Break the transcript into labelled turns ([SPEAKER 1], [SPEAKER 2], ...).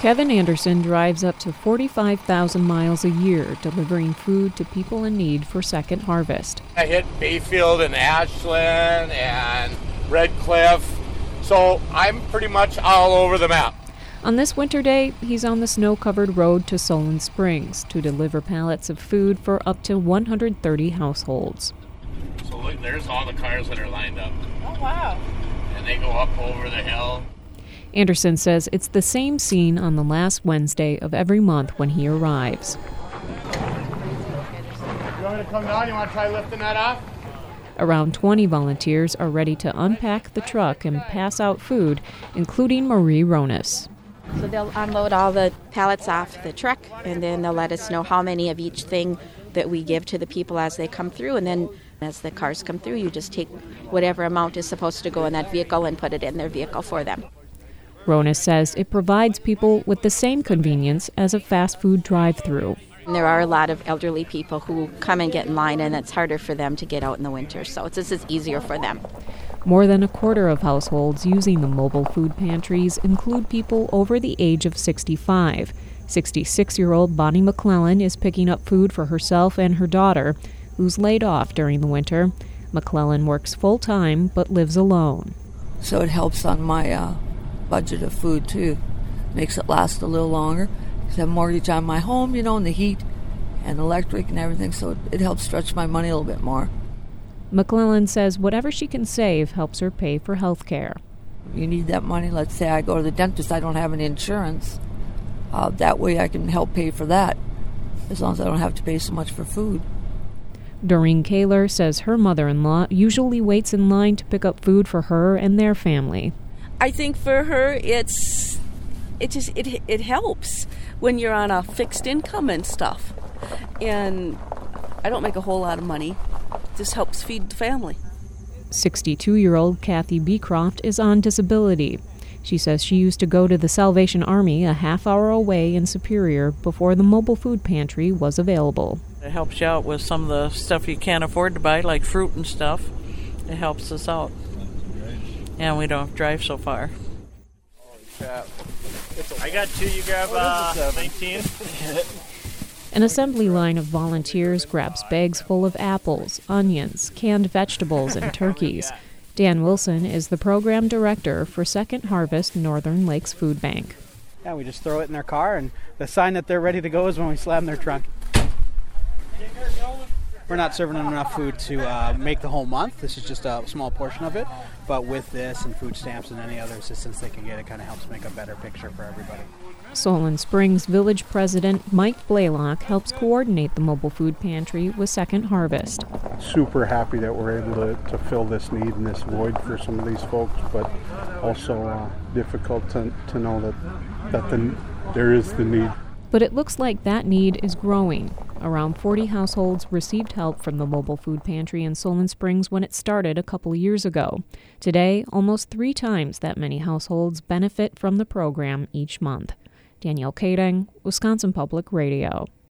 [SPEAKER 1] Kevin Anderson drives up to 45,000 miles a year delivering food to people in need for Second Harvest.
[SPEAKER 2] I hit Bayfield and Ashland and Red Cliff, so I'm pretty much all over the map.
[SPEAKER 1] On this winter day, he's on the snow-covered road to Solon Springs to deliver pallets of food for up to 130 households.
[SPEAKER 2] So look, there's all the cars that are lined up.
[SPEAKER 3] Oh, wow.
[SPEAKER 2] And they go up over the hill.
[SPEAKER 1] Anderson says it's the same scene on the last Wednesday of every month when he arrives.
[SPEAKER 2] You want me to come down? You want to try lifting that off?
[SPEAKER 1] Around 20 volunteers are ready to unpack the truck and pass out food, including Marie Ronis.
[SPEAKER 4] So they'll unload all the pallets off the truck, and then they'll let us know how many of each thing that we give to the people as they come through. And then as the cars come through, you just take whatever amount is supposed to go in that vehicle and put it in their vehicle for them.
[SPEAKER 1] Ronis says it provides people with the same convenience as a fast food drive-through.
[SPEAKER 4] There are a lot of elderly people who come and get in line, and it's harder for them to get out in the winter, so this is easier for them.
[SPEAKER 1] More than a quarter of households using the mobile food pantries include people over the age of 65. 66-year-old Bonnie McClellan is picking up food for herself and her daughter, who's laid off during the winter. McClellan works full-time but lives alone.
[SPEAKER 5] So it helps on my budget of food, too. Makes it last a little longer. I have a mortgage on my home, and the heat and electric and everything, so it helps stretch my money a little bit more.
[SPEAKER 1] McClellan says whatever she can save helps her pay for health care.
[SPEAKER 5] You need that money. Let's say I go to the dentist, I don't have any insurance. That way I can help pay for that, as long as I don't have to pay so much for food.
[SPEAKER 1] Doreen Kaler says her mother-in-law usually waits in line to pick up food for her and their family.
[SPEAKER 3] I think for her it helps when you're on a fixed income and stuff. And I don't make a whole lot of money. It just helps feed the family.
[SPEAKER 1] 62-year-old Kathy Beecroft is on disability. She says she used to go to the Salvation Army a half-hour away in Superior before the mobile food pantry was available.
[SPEAKER 6] It helps you out with some of the stuff you can't afford to buy, like fruit and stuff. It helps us out. And we don't have to drive so far.
[SPEAKER 2] I got two. You grab 19.
[SPEAKER 1] An assembly line of volunteers grabs bags full of apples, onions, canned vegetables, and turkeys. Dan Wilson is the program director for Second Harvest Northern Lakes Food Bank.
[SPEAKER 7] Yeah, we just throw it in their car, and the sign that they're ready to go is when we slam their trunk. We're not serving them enough food to make the whole month. This is just a small portion of it. But with this and food stamps and any other assistance they can get, it kind of helps make a better picture for everybody.
[SPEAKER 1] Solon Springs Village President Mike Blaylock helps coordinate the mobile food pantry with Second Harvest.
[SPEAKER 8] Super happy that we're able to fill this need and this void for some of these folks, but also difficult to know that there is the need.
[SPEAKER 1] But it looks like that need is growing. Around 40 households received help from the mobile food pantry in Solon Springs when it started a couple years ago. Today, almost 3 times that many households benefit from the program each month. Danielle Kading, Wisconsin Public Radio.